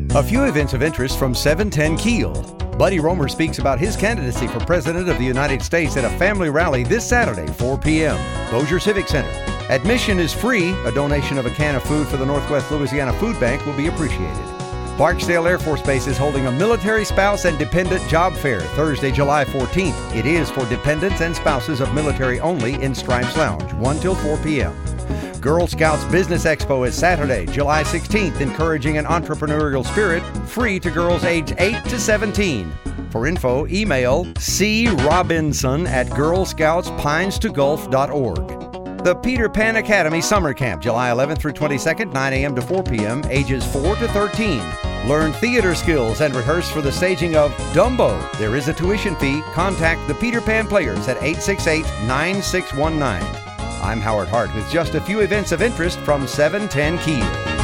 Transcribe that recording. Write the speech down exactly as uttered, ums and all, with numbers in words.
A few events of interest from seven ten Keel. Buddy Romer speaks about his candidacy for President of the United States at a family rally this Saturday, four p.m., Bossier Civic Center. Admission is free. A donation of a can of food for the Northwest Louisiana Food Bank will be appreciated. Barksdale Air Force Base is holding a military spouse and dependent job fair Thursday, July fourteenth. It is for dependents and spouses of military only in Stripes Lounge, one till four p.m. Girl Scouts Business Expo is Saturday, July sixteenth, encouraging an entrepreneurial spirit, free to girls age eight to seventeen. For info, email c robinson at girl scouts pines to gulf dot org. The Peter Pan Academy Summer Camp, July eleventh through twenty-second, nine a.m. to four p.m., ages four to thirteen. Learn theater skills and rehearse for the staging of Dumbo. There is a tuition fee. Contact the Peter Pan Players at eight six eight, nine six one nine. I'm Howard Hart with just a few events of interest from seven ten Keel.